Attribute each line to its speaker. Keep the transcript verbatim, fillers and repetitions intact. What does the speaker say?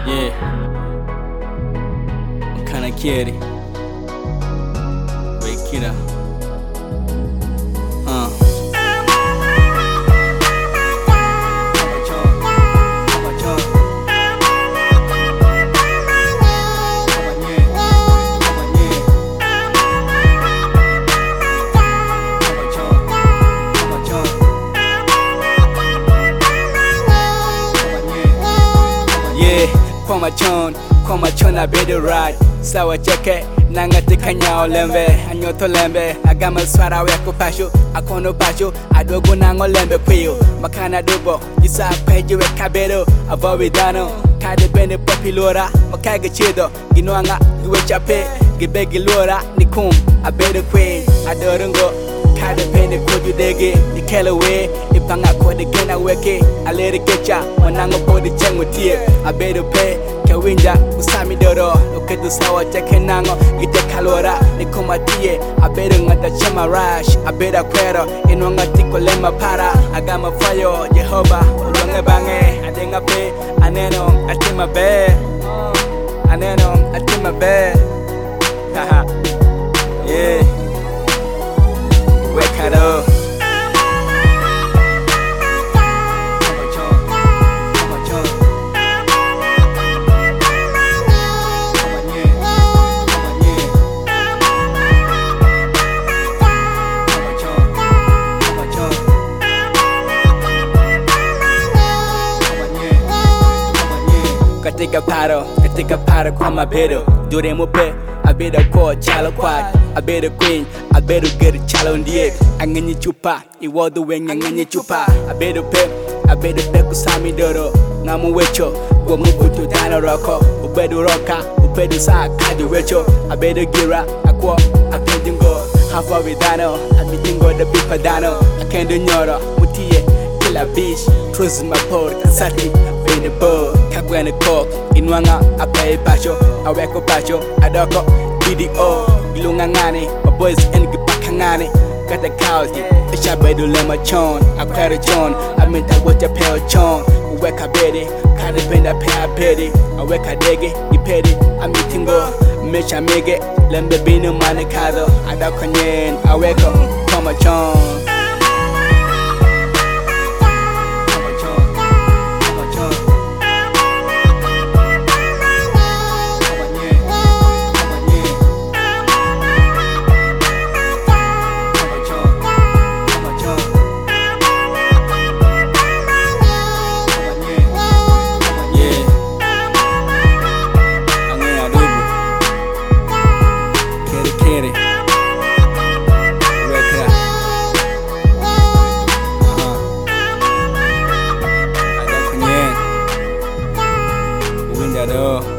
Speaker 1: Yeah, I'm kinda kidding. Wake it up. Uh. Kwa machon, kwa machon I better ride. Sawa cheke, nanga tika nyao lembe. Anyoto lembe, agama swara weko pasho. Akono pasho, adogo nango lembe kuyo. Makana dubo, isa peji we kabero. Avowi dano, kade bene popilora. Makaga chido, ginoanga, giwe chape. Gibegi lora, nikum, abedo kwe. Adorungo, kade bene koju dege. Nikele we, ipanga kode gena weke. Aleri kecha, wanango body chengu tie. Abedo pe, kawinja, usami doro. Okedu sawa cheke nango, gite kalora. Nikuma tie, abedo ngata chema rush. Abeda kwero, inwanga tiko lema para. Agama fayo, Jehova, ulonge bange. Adenga pe, aneno, atima be. Aneno, atima be. Haha, yeah. Wake it up. Katika paro, katika paro kwa mabedo. Dure mupe, abedo ko chalo kwad. Abedo queen, abedo get chalo ndiye. Anganyi chupa, iwodo weng anganyi chupa. Abedo pe, abedo pe kusami doro. Ngamu wecho, go mubutu dano roko. Ubedo roka, ubedo sa kadi wecho. Abedo gira, akwa, akendingo. Hafa vidano, abidingo de pipa dano. Akendo nyoro, mutiye, kila bish. Cruise my port, kasati, bene bo. Kagwene kok, inwanga, apae pacho. Aweko pacho, adoko, video. Ilunga ngani, my boys en gipaka ngani. Kata kauti, ishabedu lema chon. Akwere chon, aminta wacha peo chon. Uweka bedi, kade benda pea bedi. Aweka dege, ipedi, amitingo. Misha mege, lembe binu manikado. Adoko nyen, aweko, koma chon. Uh-huh. I don't